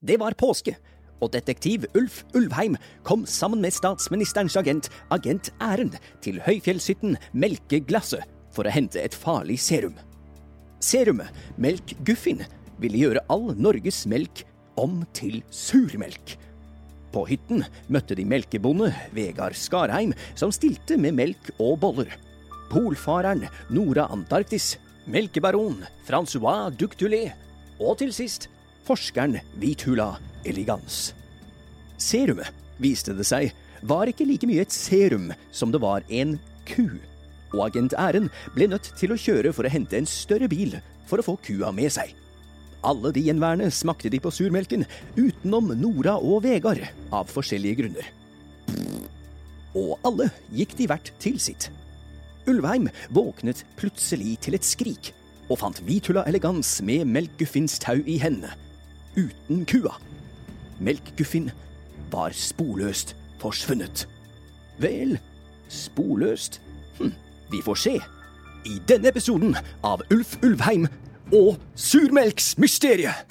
Det var påske, og detektiv Ulf Ulvheim kom sammen med statsministerens agent Erend, til Høyfjellshytten Melkeglasset for å hente et farlig serum. Serumet, Melk Guffin, ville gjøre all Norges melk om til surmelk. På hytten møtte de melkebonde Vegard Skarheim, som stilte med melk og boller. Polfareren Nora Antarktis, melkebaron François Ductulé, og til sist forskeren Hvithula Elegans. Serumet, viste det seg, var ikke like mye et serum som det var en ku, og agent Erend ble nødt til å kjøre for å hente en større bil for å få kua med seg. Alle de gjenværende smakte de på surmelken, utenom Nora og Vegard, av forskjellige grunner. Og alle gikk de hvert til sitt. Ulvheim våknet plutselig til et skrik, og fant Hvithula Elegans med Melkguffins tau i hendene, uten kua. Melkguffin var sporløst forsvunnet. Vel, sporløst? Vi får se. I denne episoden av Ulf Ulvheim og surmelksmysteriet.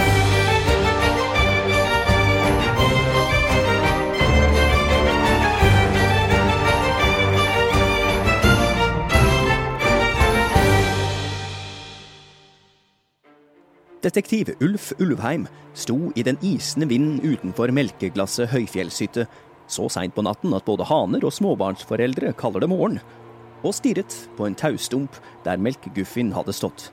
Detektiv Ulf Ulvheim sto i den isende vinden utenfor melkeglasset Høyfjellshytte så sent på natten at både haner og småbarnsforeldre kaller det morgen, og stirret på en taustump der Melkguffin hadde stått.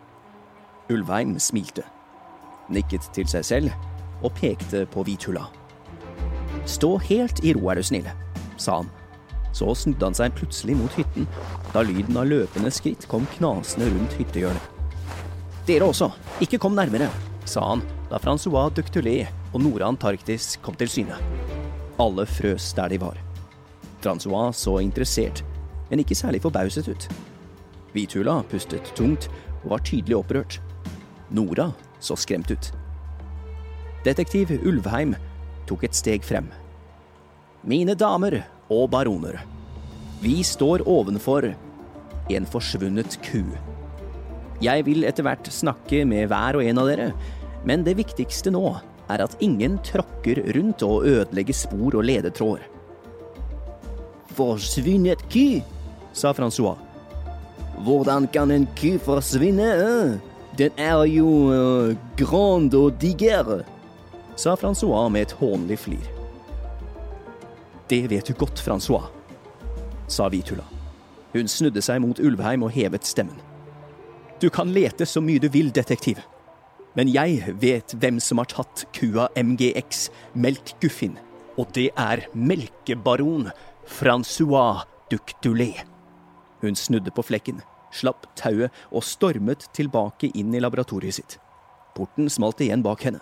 Ulvheim smilte, nikket til seg selv og pekte på Hvithula. «Stå helt i ro, er du snill», sa han. Så snudde han seg plutselig mot hytten, da lyden av løpende skritt kom knasende rundt hyttehjørnet. «Dere også, ikke kom nærmere», sa han da François Ductulé og Nora Antarktis kom til syne. Alle frøs der de var. François så interessert, men ikke særlig forbauset ut. Hvithula pustet tungt og var tydelig opprørt. Nora så skremt ut. Detektiv Ulvheim tok et steg frem. «Mine damer og baroner, vi står ovenfor en forsvunnet ku. Jeg vil etter hvert snakke med hver og en av dere, men det viktigste nå er at ingen tråkker rundt og ødelegger spor og ledetråder.» «Forsvunnet ku?» sa François. «Hvordan kan en ku forsvinne? Den er jo grand og diger», sa François med et hånlig flir. «Det vet du godt, François», sa Hvithula. Hun snudde seg mot Ulvheim og hevet stemmen. «Du kan lete så mye du vil, detektiv. Men jeg vet hvem som har tatt kua MGX, Melkguffin, og det er melkebaron François Ductulé.» Hun snudde på flekken, slapp tauet og stormet tilbake inn i laboratoriet sitt. Porten smalt igjen bak henne.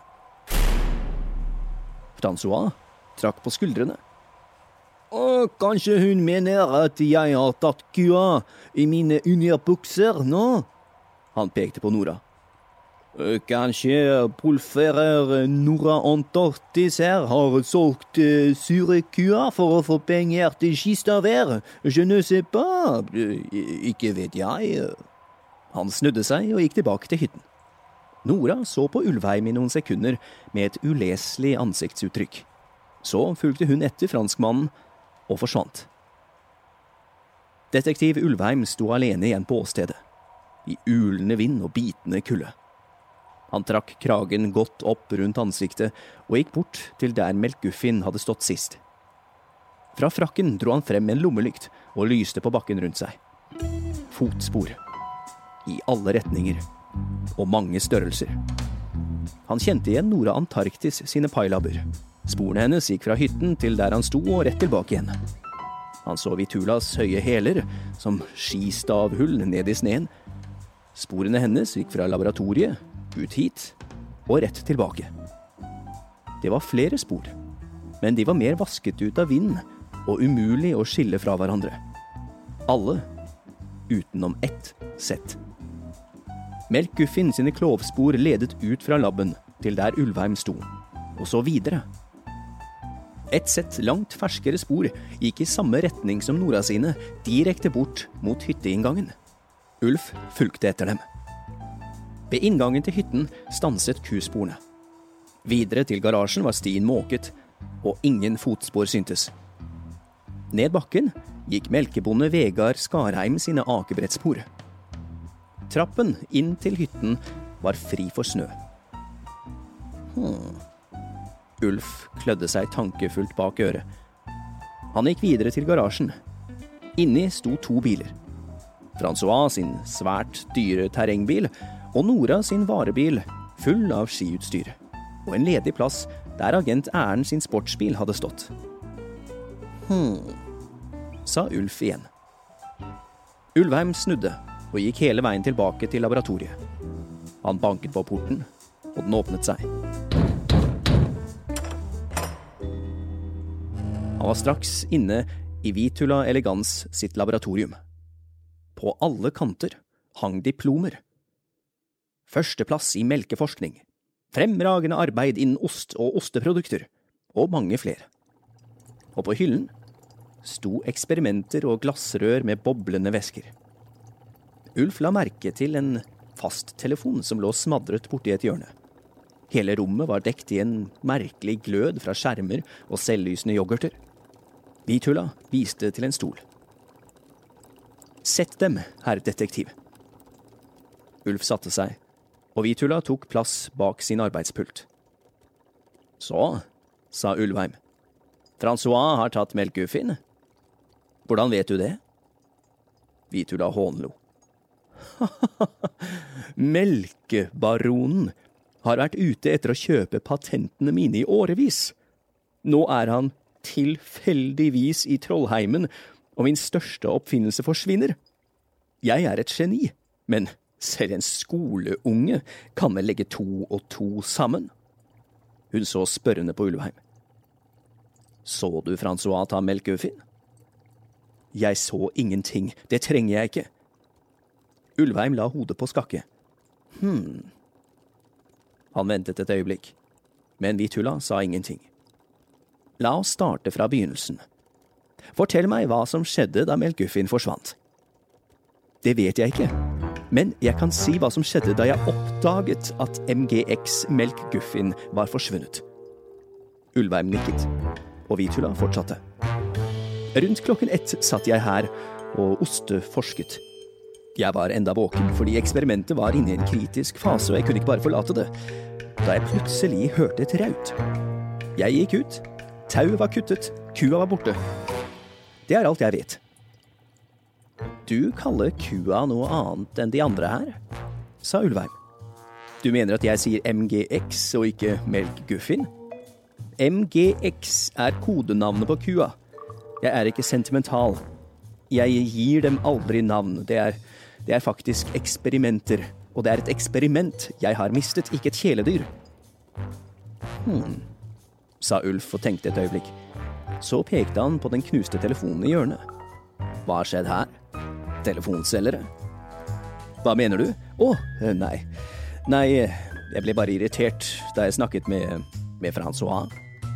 François trakk på skuldrene. «Kanskje hun mener at jeg har tatt kua i mine underbukser nå?» Han pekte på Nora. «Kanskje polfører Nora Antarktis her har solgt sure kua for å få penger til kistavær. Je ne sais pas. Ikke vet jeg.» Han snudde seg og gikk tilbake til hytten. Nora så på Ulvheim i noen sekunder med et uleselig ansiktsuttrykk. Så fulgte hun etter franskmannen og forsvant. Detektiv Ulvheim sto alene igjen på åstedet, i ulende vind og bitende kulde. Han trakk kragen godt opp rundt ansiktet og gikk bort til der Melkguffin hadde stått sist. Fra frakken dro han frem en lommelykt og lyste på bakken rundt seg. Fotspor. I alle retninger. Og mange størrelser. Han kjente igjen Nora Antarktis sine pailabber. Sporene hennes gikk fra hytten til der han sto og rett tilbake igjen. Han så Hvithulas høye hæler som skistavhull ned i sneen. Sporene hennes gikk fra laboratoriet, ut hit og rett tilbake. Det var flere spor, men de var mer vasket ut av vind og umulig å skille fra hverandre. Alle utenom ett sett. Melkguffin sine klovspor ledet ut fra labben til der Ulvheim sto, og så videre. Et sett langt ferskere spor gikk i samme retning som Nora sine, direkte bort mot hytteinngangen. Ulf fulgte etter dem. Ved inngangen til hytten stanset kusporene. Videre til garasjen var stien måket, og ingen fotspor syntes. Ned bakken gikk melkebonde Vegard Skarheim sine akebrettspor. Trappen inn til hytten var fri for snø. Ulf klødde seg tankefullt bak øret. Han gikk videre til garasjen. Inni sto 2 biler. François sin svært dyre terrengbil, og Nora sin varebil full av skiutstyr. Og en ledig plass der agent Erlend sin sportsbil hadde stått. Sa Ulf igjen. Ulvheim snudde og gikk hele veien tilbake til laboratoriet. Han banket på porten, og den åpnet seg. Han var straks inne i Vitula Elegans sitt laboratorium. På alle kanter hang diplomer. Førsteplass i melkeforskning, fremragende arbeid innen ost og osteprodukter, og mange flere. Og på hyllen sto eksperimenter og glassrør med boblende væsker. Ulf la merke til en fasttelefon som lå smadret borti et hjørne. Hele rommet var dekt i en merkelig glød fra skjermer og selvlysende yoghurter. Vitula viste til en stol. Sett dem, herr detektiv. Ulf satte seg, og Vitula tok plass bak sin arbeidspult. Så, sa Ulvheim. François har tatt melkeguffin. Hvordan vet du det? Vitula hånlo. Melkebaronen har vært ute etter å kjøpe patentene mine i årevis. Nå er han tilfeldigvis i Trollheimen, og min største oppfinnelse forsvinner. Jeg er et geni, men selv en skoleunge kan vel legge 2 og 2 sammen. Hun så spørrende på Ulvheim. Så du François ta melkeguffin? Jeg så ingenting, det trenger jeg ikke. Ulvheim la hodet på skakke. Han ventet et øyeblikk, men Vitula sa ingenting. La oss starte fra begynnelsen. Fortell meg hva som skjedde da melkeguffin forsvant. Det vet jeg ikke, men jeg kan si hva som skjedde da jeg oppdaget at MGX melkeguffin var forsvunnet. Ulvheim nikket, og Vitula fortsatte. Rundt klokken 1 satt jeg her og osteforsket. Jeg var enda våken fordi eksperimentet var inne i en kritisk fase, og jeg kunne ikke bare forlate det, da jeg plutselig hørte et raut. Jeg gikk ut, tauet var kuttet, kua var borte. Det er alt jeg vet. Du kaller kua noe annet enn de andre her, sa Ulvheim. Du mener at jeg sier MGX og ikke melkeguffin? MGX er kodenavnet på kua. Jeg er ikke sentimental. Jeg gir dem aldri navn. Det er faktisk eksperimenter, og det er et eksperiment jeg har mistet, ikke et kjæledyr. Sa Ulf og tenkte et øyeblikk. Så pekte han på den knuste telefonen i hjørnet. Hva har skjedd her? Telefonselgere? Hva mener du? Nei. Nei, jeg ble bare irritert da jeg snakket med François.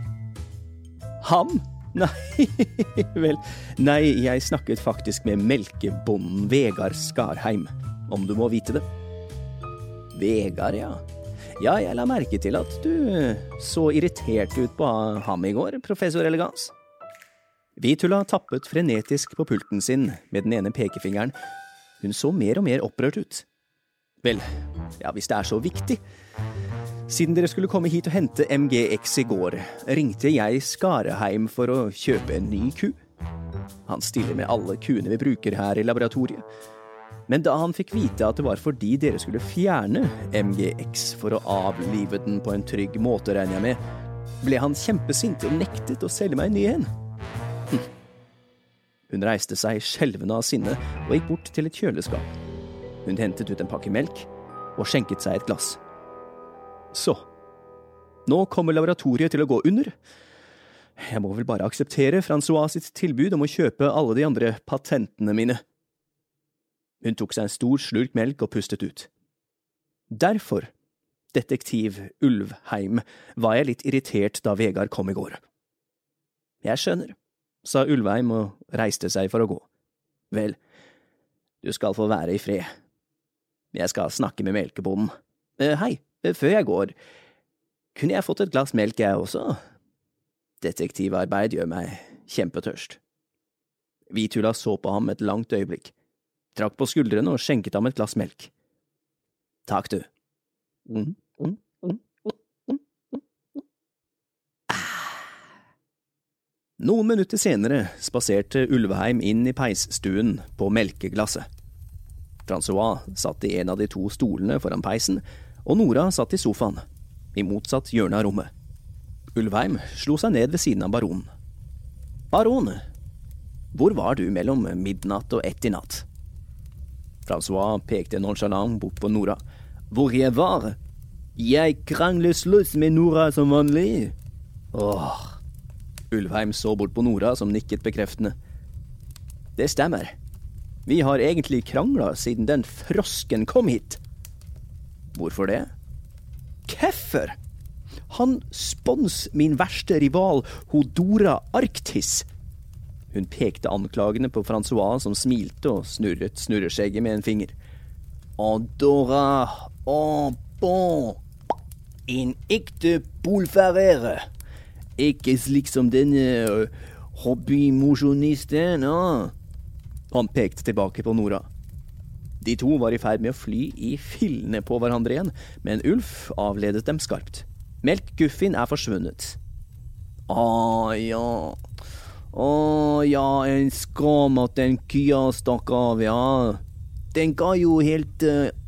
Han? Nei, vel, nei, jeg snakket faktisk med melkebonden Vegard Skarheim, om du må vite det. Vegard, ja. Ja, jeg la merke til at du så irritert ut på ham i går, professor Elegans. Vitula tappet frenetisk på pulten sin med den ene pekefingeren. Hun så mer og mer opprørt ut. Vel, ja, hvis det er så viktig. Siden dere skulle komme hit og hente MGX i går, ringte jeg Skarheim for å kjøpe en ny ku. Han stiller med alle kuene vi bruker her i laboratoriet. Men da han fikk vite at det var fordi dere skulle fjerne MGX for å avlive den på en trygg måte, regner jeg med, ble han kjempesint og nektet å selge meg en ny en. Hun reiste seg skjelvende av sinne og gikk bort til et kjøleskap. Hun hentet ut en pakke melk og skjenket seg et glass. Så, nå kommer laboratoriet til å gå under. Jeg må vel bare akseptere François sitt tilbud om å kjøpe alle de andre patentene mine. Hun tok seg en stor slurk melk og pustet ut. Derfor, detektiv Ulvheim, var jeg litt irritert da Vegard kom i går. Jeg skjønner, sa Ulvheim og reiste seg for å gå. Vel, du skal få være i fred. Jeg skal snakke med melkebonden. Hei, før jeg går, Kunne jeg fått et glass melk jeg også? Detektivarbeid gjør meg kjempetørst. Hvithula så på ham et langt øyeblikk, trakk på skuldrene og skjenket ham et glass melk. Takk du. Noen minutter senere spaserte Ulveheim inn i peisstuen på melkeglasset. Francois satt i en av de 2 stolene foran peisen, og Nora satt i sofaen, i motsatt hjørne av rommet. Ulveheim slo seg ned ved siden av baronen. Baron, hvor var du mellom midnatt og 1 i natt? Francois pekte nonchalant bort på Nora. Hvor jeg var? Jeg kranglet slåss med Nora som vanlig. Ulveheim så bort på Nora som nikket bekreftende. Det stemmer. Vi har egentlig kranglet siden den frosken kom hit. Hvorfor det? Hvorfor? Han spons min verste rival, Hodora Arktis. Hun pekte anklagende på Francois som smilte og snurret snurreskjegget med en finger. Hodora, bon. En ekte polfarere. Ikke slik som denne hobbymosjonisten, Han pekte tilbake på Nora. De 2 var i ferd med å fly i fillene på hverandre igjen, men Ulf avledet dem skarpt. Melkguffin forsvunnet. Ja, en skam at den kya stakk av, ja. Den ga jo helt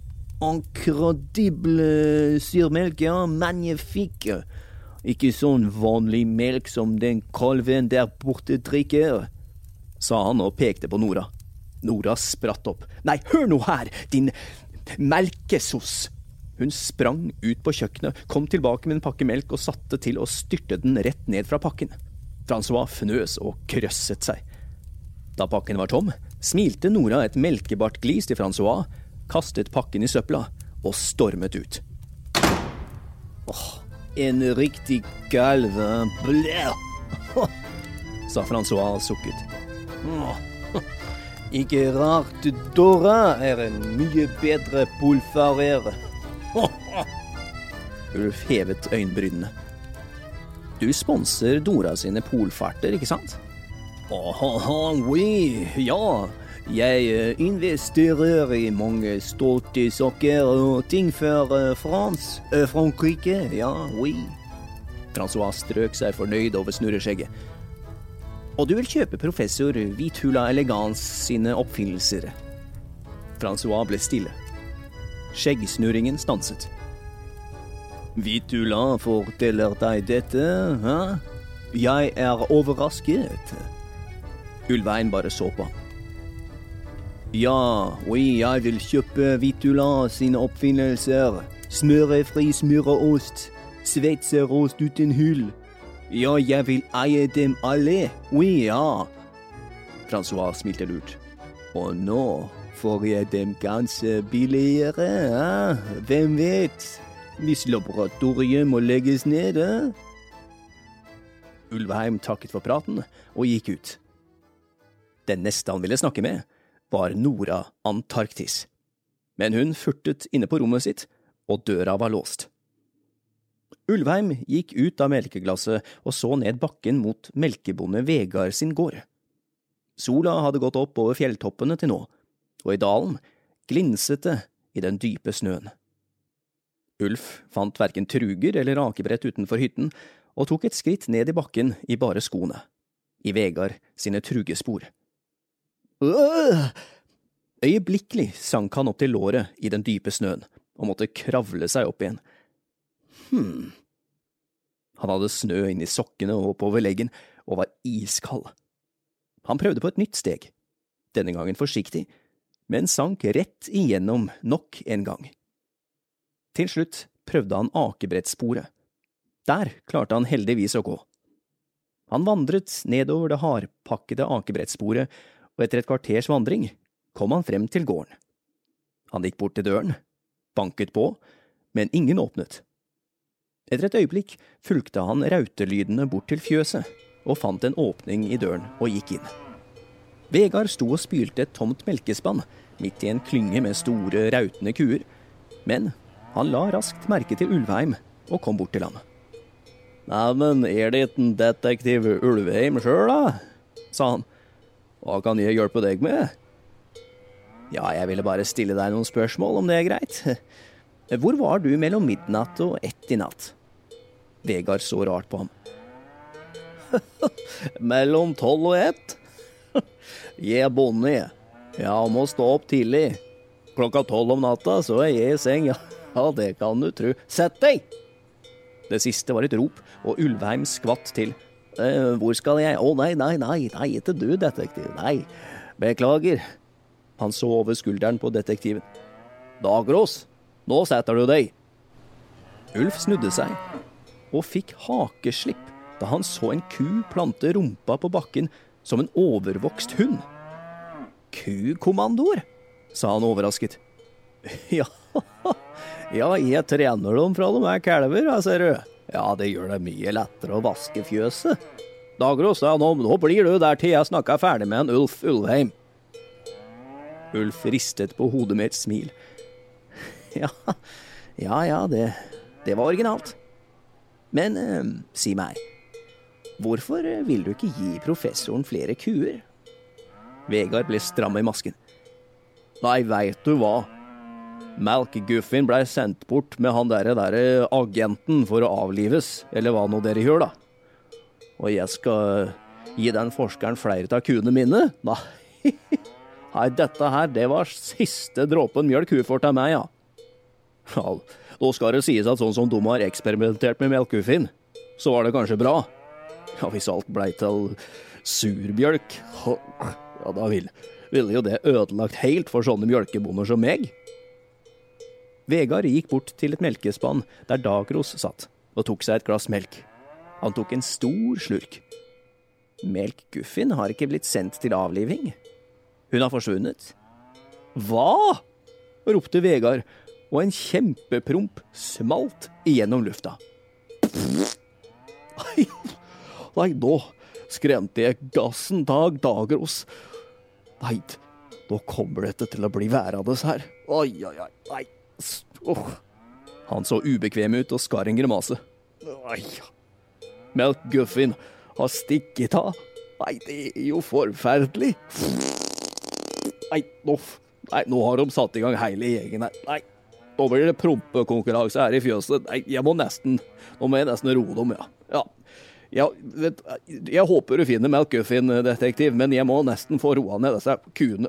incredible syrmelk, ja, magnifique. Ikke sånn vanlig melk som den kalven der borte drikker, sa han og pekte på Nora. Nora spratt opp. Nei, hør nå her, din melkesos! Hun sprang ut på kjøkkenet, kom tilbake med en pakke melk og satte til å styrte den rett ned fra pakken. Francois fnøs og krøsset seg. Da pakken var tom, smilte Nora et melkebart glis til Francois, kastet pakken i søpla og stormet ut. En riktig kalv, sa Francois og sukket. Ikke rart, Dora en mye bedre polfarere. Ulf hevet øynbrynene. Du sponser Dora sine polfarter, ikke sant? Oui, ja. Jeg investerer i mange stolte saker og ting for Frankrike, ja, oui. Francois strøk seg fornøyd over snurreskjegget. Og du vil kjøpe professor Hvithula Elegans sine oppfinnelser. Francois ble stille. Skjeggsnurringen stanset. Hvithula forteller deg dette, hæ? Jeg overrasket. Ulvein bare så på. Ja, oui, jeg vil kjøpe Hvithula sine oppfinnelser. Smørefri smøreost, sveitserost uten hull. Ja, jeg vil eie dem alle. Oui, ja. Francois smilte lurt. Og nå får jeg dem ganske billigere, hæ? Hvem vet? Hvis laboratoriet må legges ned, hæ? Ulveheim takket for praten og gikk ut. Den neste han ville snakke med var Nora Antarktis. Men hun furtet inne på rommet sitt, og døra var låst. Ulveheim gikk ut av melkeglasset og så ned bakken mot melkebonde Vegard sin gård. Sola hadde gått opp over fjelltoppene til nå, og i dalen glinset det i den dype snøen. Ulf fant hverken truger eller akebrett utenfor hytten, og tok et skritt ned i bakken i bare skoene, i Vegard sine trugespor. Øyeblikkelig sank han opp til låret i den dype snøen, og måtte kravle seg opp igjen. Han hadde snø inn i sokkene og oppover leggen, og var iskald. Han prøvde på et nytt steg, denne gangen forsiktig, men sank rett igjennom nok en gang. Til slutt prøvde han akebrettsporet. Der klarte han heldigvis å gå. Han vandret nedover det hardpakkede akebrettsporet, og etter et kvarters vandring kom han frem til gården. Han gikk bort til døren, banket på, men ingen åpnet. Etter et øyeblikk fulgte han rautelydene bort til fjøset, og fant en åpning i døren og gikk inn. Vegard sto og spylte et tomt melkespann, midt i en klynge med store rautende kuer, men han la raskt merke til Ulveheim og kom bort til ham. Nei, men det ikke en detektiv Ulvheim selv da? Sa han. Hva kan jeg hjelpe deg med? Ja, jeg ville bare stille deg noen spørsmål, om det greit. Hvor var du mellom midnatt og 1 i natt? Vegard så rart på ham. Mellom 12 og 1? Jeg bonde, jeg. Jeg må stå opp tidlig. Klokka 12 om natta, så jeg i seng. Ja, det kan du tro. Sett deg! Det siste var et rop, og Ulvheim skvatt til. Hvor skal jeg? Nei, ikke du, detektiv. Nei, beklager. Han så over skulderen på detektiven. Dagros, nå setter du deg. Ulf snudde seg, og fikk hakeslipp da han så en ku plante rumpa på bakken som en overvokst hund. Kukommandoer, sa han overrasket. Ja, jeg trener dem fra de kalver, ser du. Ja, det gjør det mye lettere å vaske fjøset. Dagros, ja, nå blir du der til jeg snakket ferdig med en Ulf Ulvheim. Ulf ristet på hodet med et smil. Ja, det var originalt. Men si meg, hvorfor vil du ikke gi professoren flere kuer? Vegard ble stram i masken. Nei, vet du hva? Melkeguffin ble sendt bort med han der agenten for å avlives, eller hva nå dere gjør da. Og jeg skal gi den forskeren flere av kuene mine? Nei, dette her, det var siste dråpen mjølk hun får til meg, ja. Ja, nå skal det sies at sånn som de har eksperimentert med melkeguffin, så var det kanskje bra. Ja, hvis alt ble til surbjølk, ja, da ville jo det ødelagt helt for sånne mjølkebonder som meg. Vegard gikk bort til et melkespann der Dagros satt, og tok seg et glass melk. Han tok en stor slurk. Melkguffin har ikke blitt sendt til avliving. Hun har forsvunnet. Hva? Ropte Vegard, og en kjempepromp smalt igjennom lufta. Nei, nå skremte jeg gassen Dagros. Nei, nå kommer dette til å bli værende her. Nei. Han så ubekvem ut og skar en grimase. Melkguffin har stikket av. Nei, det er jo forferdelig. Nei, nå har de satt i gang hele gjengen her. Nei, nå blir det prompekonkurranse her i fjøset. Nei, nå må jeg nesten roe dem, ja. Jeg håper du finner Melkguffin, detektiv, men jeg må nesten få roa ned disse kuene.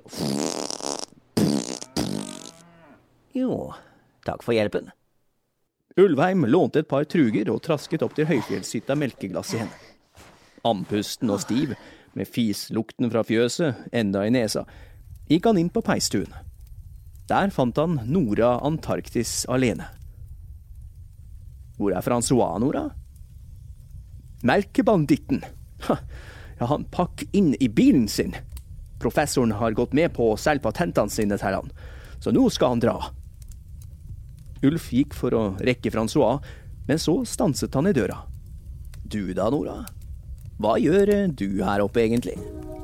Jo, takk for hjelpen. Ulvheim lånte et par truger og trasket opp til høyfjellshytta melkeglass i henne. Andpusten og stiv, med fislukten fra fjøset, enda i nesa, gikk han inn på peistuen. Der fant han Nora Antarktis alene. Hvor er François, Nora? Melkebanditten. Ja, han pakk inn i bilen sin. Professoren har gått med på å selge patentene sine til han, så nå skal han dra. Ulf gikk for å rekke François, men så stanset han i døra. Du da, Nora? Hva gjør du her oppe egentlig?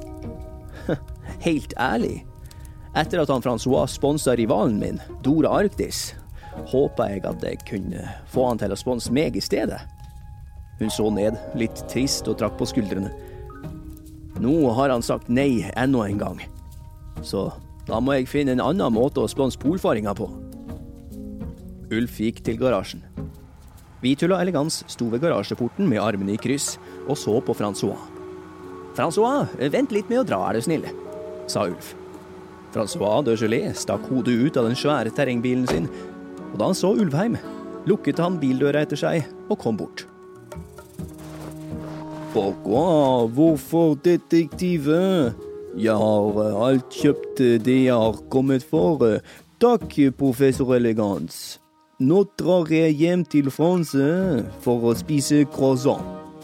Helt ærlig, etter at han François sponset rivalen min, Dora Arktis, håpet jeg at jeg kunne få han til å sponse meg i stedet. Hun så ned, litt trist og trakk på skuldrene. Nå har han sagt nei enda en gang, så da må jeg finne en annen måte å sponse polfaringa på. Ulf gikk til garasjen. Vitull og Elegans sto ved garasjeporten med armene i kryss og så på François. François, vent litt med å dra, er du snill, sa Ulf. François de Gelée stakk hodet ut av den svære terrengbilen sin, og da han så Ulvheim, lukket han bildøra etter seg og kom bort. Hvorfor, detektive? Jeg har alt kjøpt det jeg har kommet for. Takk, professor Elegans. Nå drar jeg hjem til France for å spise croissant.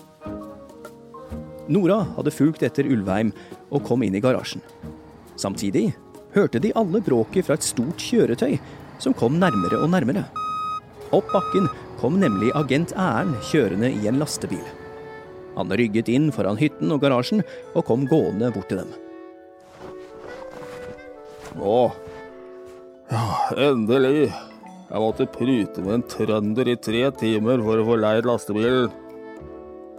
Nora hadde fulgt etter Ulvheim og kom inn i garasjen. Samtidig hørte de alle bråket fra et stort kjøretøy som kom nærmere og nærmere. Opp bakken kom nemlig agent Ern kjørende i en lastebil. Han rygget inn foran hytten og garasjen og kom gående bort til dem. Ja, endelig. Jeg måtte pryte med en trønder i 3 timer for å få leid lastebilen.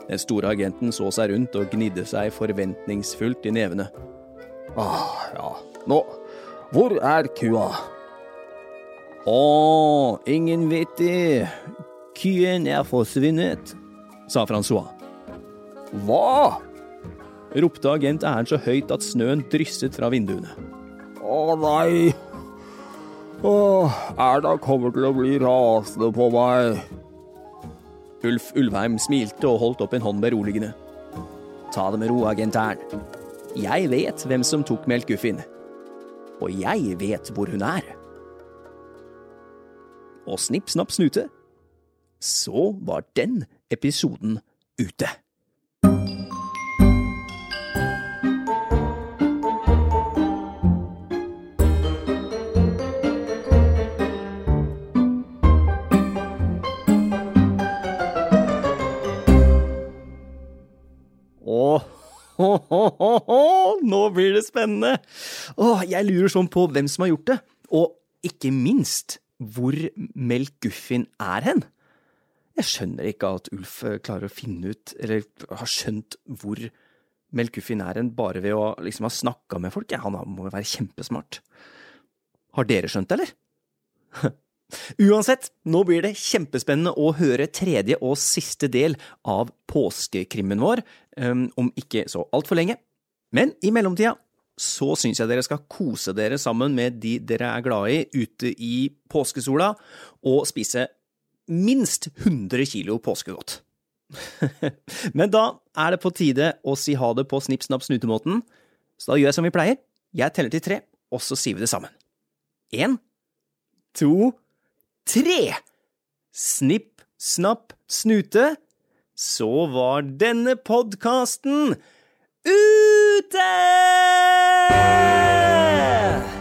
Den store agenten så seg rundt og gnidde seg forventningsfullt i nevene. Ja. Nå, hvor kua? Ingen vet det. Kyen forsvunnet, sa François. Hva? Ropte agent Ern så høyt at snøen drysset fra vinduene. Nei. Erna kommer til å bli rasende på meg. Ulf Ulvheim smilte og holdt opp en hånd beroligende. Ta det med ro, agent Ern. Jeg vet hvem som tok Melkguffin. Og jeg vet hvor hun Og snipp, snapp, snute. Så var den episoden ute. Nå blir det spennende. Jeg lurer sånn på hvem som har gjort det, og ikke minst hvor Melkguffin hen. Jeg skjønner ikke at Ulf klarer å finne ut, eller har skjønt hvor Melkguffin hen bare ved å liksom ha snakket med folk. Han må være kjempesmart. Har dere skjønt det, eller? Uansett, nå blir det kjempespennende å høre tredje og siste del av påskekrimmen vår, om ikke så alt for lenge. Men i mellomtida så synes jeg dere skal kose dere sammen med de dere glad i ute i påskesola og spise minst 100 kilo påskegodt. Men da det på tide å si ha det på snipp, snapp, snutemåten, så da gjør jeg som vi pleier. Jeg teller til 3, og så sier vi det sammen. 1, 2, 3! Snipp, snapp, snute. Så var denne podcasten ute!